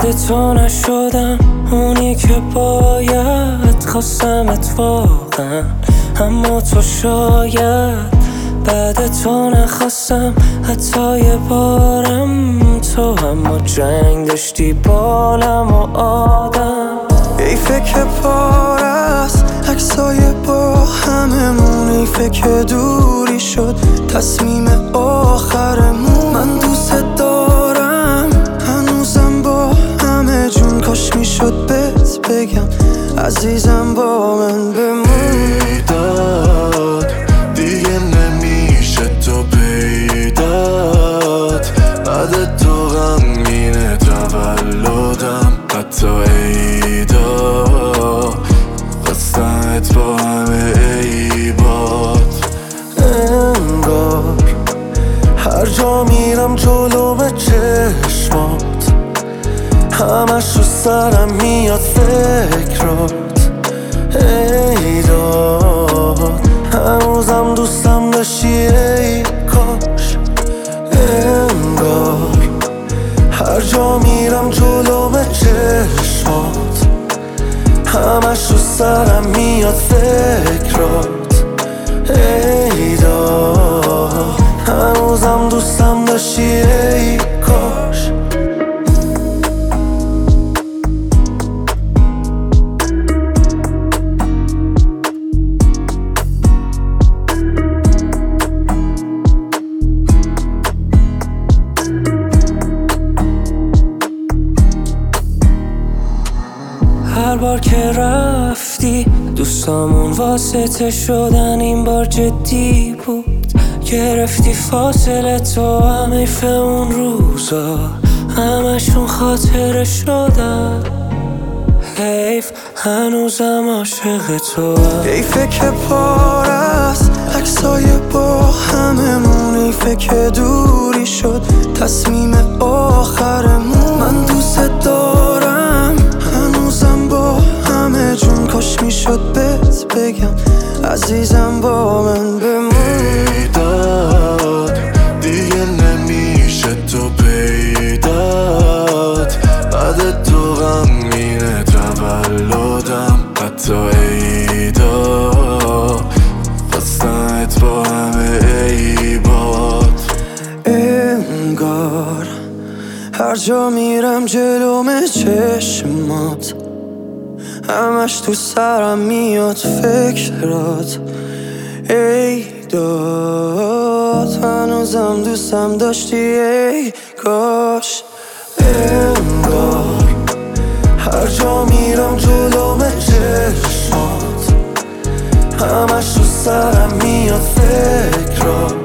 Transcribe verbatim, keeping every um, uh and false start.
بعد تو نشدم اونی که باید، خواستمت واقعا اما تو شاید بعد تو نخواستم حتی یه بارم تو، اما جنگ داشتی بالم و آدم. حیفه که پار است عکسای با هممون، حیفه که دوری شد تصمیم آخرمون. من دوست دارم هنوزم با همه جون، کاش میشد بهت بگم عزیزم با من بمون. بیداد دیگه نمیشه تو پیدات، بعد تو غمگینه تولدم حتی عیدا، خواستمت با همه عیبات. انگار هر جا میرم جلو به چشمات، همش رو سرم میاد فکرات. ای داد هنوزم دوستم داشتی ای کاش. انگار هر جا میرم جلو به چشمات، همش رو سرم میاد فکرات. ای داد هنوزم دوستم داشتی ای کاش. هر بار که رفتی دوستامون واسطه شدن، این بار جدی بود. گرفتی فاصله تو، هم حیف اون روزا همشون خاطره شدن. حیف هنوزم عاشق تو. حیفه که پار است عکسای با هممون، حیفه که دوری شد تصمیم آخرمون. من دوست دارم هنوزم با همه جون، کاش میشد بهت بگم عزیزم با من بمون. بیداد دیگه نمیشه تو پیدات، بعد تو غمگینه تولدم حتی عیدا، خواستمت با همه عیبات. انگار هر جا میرم جلوم چشمات، همش تو سرم میاد فکرات. ای داد هنوزم دوستم داشتی ای کاش. انگار هر جا میرم جلوم چشمات، همش تو سرم میاد فکرات.